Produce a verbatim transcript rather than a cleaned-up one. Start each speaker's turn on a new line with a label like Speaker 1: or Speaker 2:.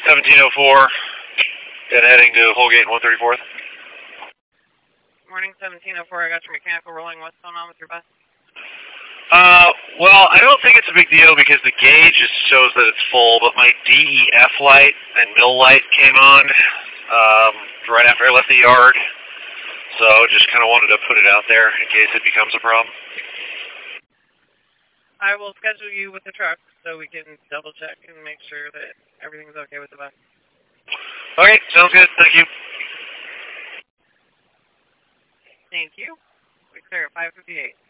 Speaker 1: seventeen oh four, and heading to Holgate and one thirty-fourth.
Speaker 2: Morning, seventeen oh four. I got your mechanical rolling. What's going on with your bus?
Speaker 1: Uh, well, I don't think it's a big deal because the gauge just shows that it's full, but my D E F light and mill light came on um, right after I left the yard. So just kind of wanted to put it out there in case it becomes a problem.
Speaker 2: I will schedule you with the truck so we can double check and make sure that everything's okay with the bus.
Speaker 1: Okay, sounds good. Thank you.
Speaker 2: Thank you. We clear at five fifty-eight.